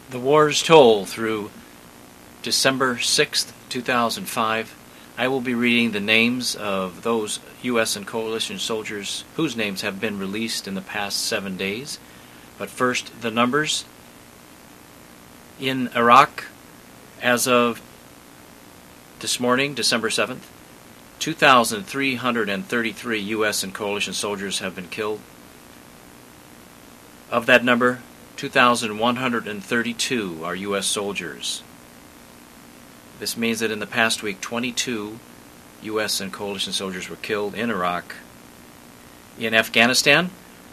The war's toll through December 6th, 2005. I will be reading the names of those U.S. and coalition soldiers whose names have been released in the past 7 days. But first, the numbers. In Iraq, as of this morning, December 7th, 2,333 U.S. and coalition soldiers have been killed. Of that number, 2,132 are U.S. soldiers. This means that in the past week, 22 U.S. and coalition soldiers were killed in Iraq. In Afghanistan,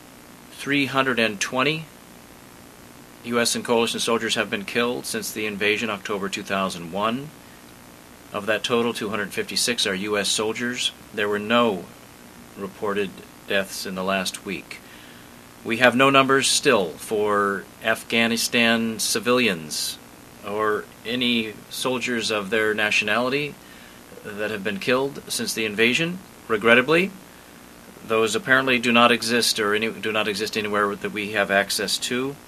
320 U.S. and coalition soldiers have been killed since the invasion, October 2001. Of that total, 256 are U.S. soldiers. There were no reported deaths in the last week. We have no numbers still for Afghanistan civilians or any soldiers of their nationality that have been killed since the invasion. Regrettably, those apparently do not exist do not exist anywhere that we have access to.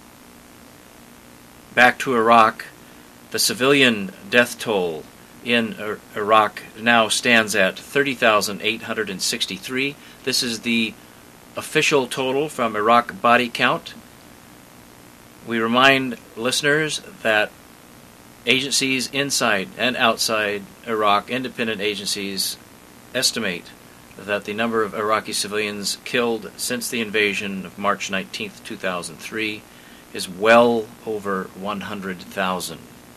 Back to Iraq, the civilian death toll in Iraq now stands at 30,863. This is the official total from Iraq Body Count. We remind listeners that agencies inside and outside Iraq, independent agencies, estimate that the number of Iraqi civilians killed since the invasion of March 19, 2003 is well over 100,000.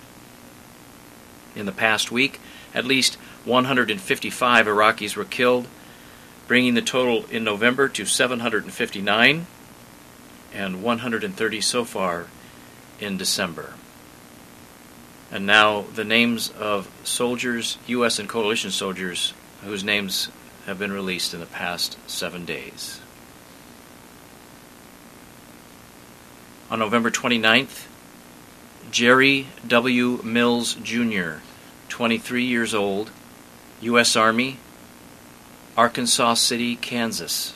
In the past week, at least 155 Iraqis were killed, bringing the total in November to 759 and 130 so far in December. And now the names of soldiers, U.S. and coalition soldiers, whose names have been released in the past 7 days. On November 29th, Jerry W. Mills, Jr., 23 years old, U.S. Army, Arkansas City, Kansas.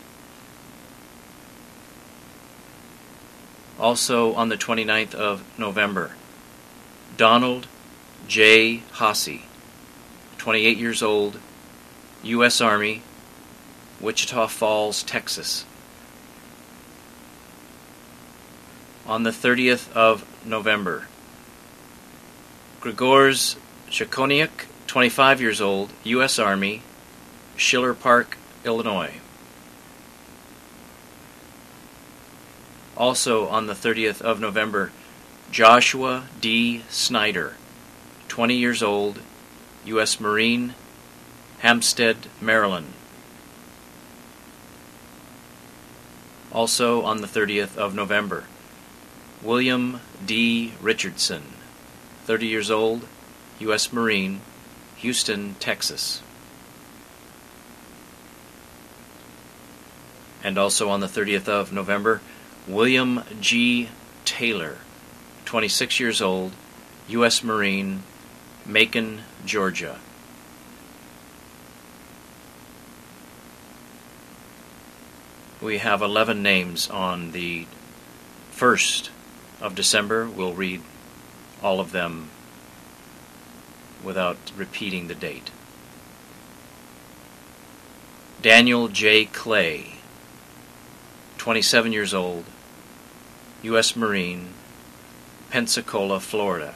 Also on the 29th of November, Donald J. Hasse, 28 years old, U.S. Army, Wichita Falls, Texas. On the 30th of November, Grzegorz Czekoniuk, 25 years old, U.S. Army, Schiller Park, Illinois. Also on the 30th of November, Joshua D. Snyder, 20 years old, U.S. Marine, Hampstead, Maryland. Also on the 30th of November, William D. Richardson, 30 years old, U.S. Marine, Houston, Texas. And also on the 30th of November, William G. Taylor, 26 years old, U.S. Marine, Macon, Georgia. We have 11 names on the 1st of December. We'll read all of them without repeating the date. Daniel J. Clay, 27 years old, U.S. Marine, Pensacola, Florida.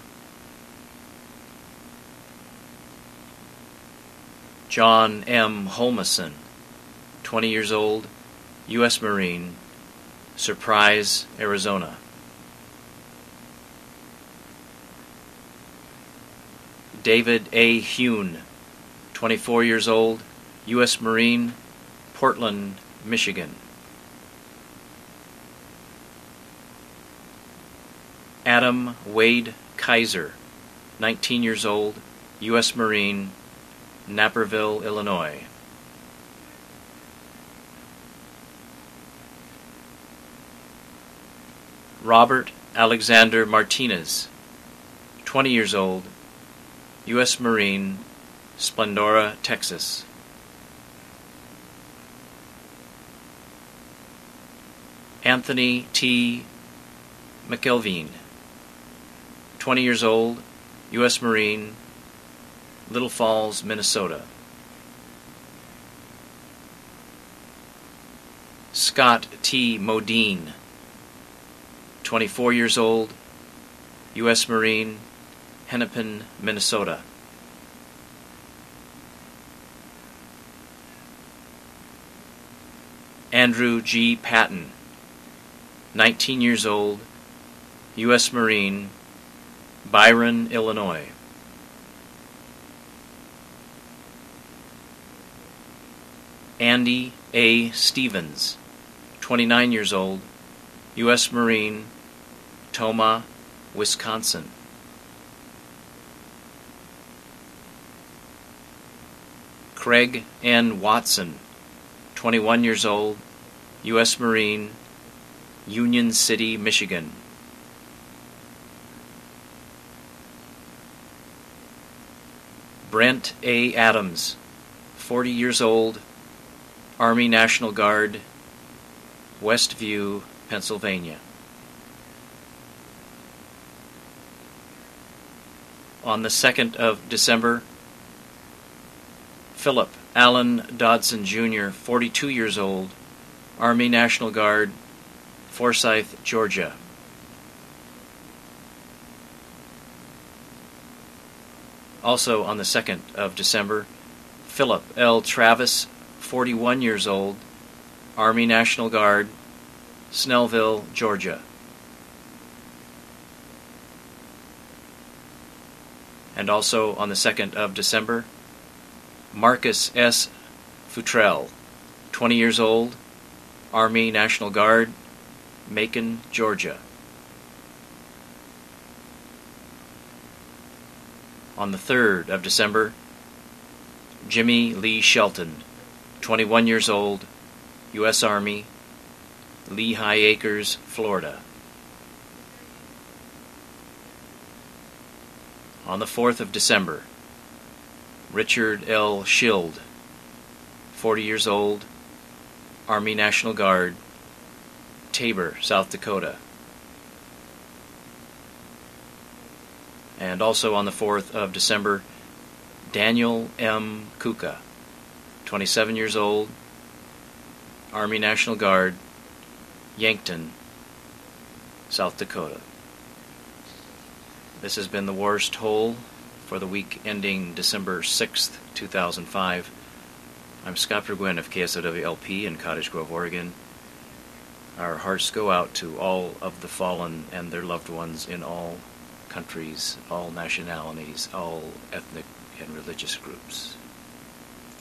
John M. Holmesen, 20 years old, U.S. Marine, Surprise, Arizona. David A. Hune, 24 years old, U.S. Marine, Portland, Michigan. Adam Wade Kaiser, 19 years old, U.S. Marine, Naperville, Illinois. Robert Alexander Martinez, 20 years old, U.S. Marine, Splendora, Texas. Anthony T. McElveen, 20 years old, U.S. Marine, Little Falls, Minnesota. Scott T. Modine, 24 years old, U.S. Marine, Hennepin, Minnesota. Andrew G. Patton, 19 years old, U.S. Marine, Byron, Illinois. Andy A. Stevens, 29 years old, U.S. Marine, Tomah, Wisconsin. Craig N. Watson, 21 years old, U.S. Marine, Union City, Michigan. Brent A. Adams, 40 years old, Army National Guard, Westview, Pennsylvania. On the 2nd of December, Philip Allen Dodson Jr., 42 years old, Army National Guard, Forsyth, Georgia. Also on the 2nd of December, Philip L. Travis, 41 years old, Army National Guard, Snellville, Georgia. And also on the 2nd of December, Marcus S. Futrell, 20 years old, Army National Guard, Macon, Georgia. On the 3rd of December, Jimmy Lee Shelton, 21 years old, U.S. Army, Lehigh Acres, Florida. On the 4th of December, Richard L. Schild, 40 years old, Army National Guard, Tabor, South Dakota. And also on the 4th of December, Daniel M. Kuka, 27 years old, Army National Guard, Yankton, South Dakota. This has been the War's Toll for the week ending December 6th, 2005. I'm Scott Burgwin of KSOW-LP in Cottage Grove, Oregon. Our hearts go out to all of the fallen and their loved ones in all countries, all nationalities, all ethnic and religious groups.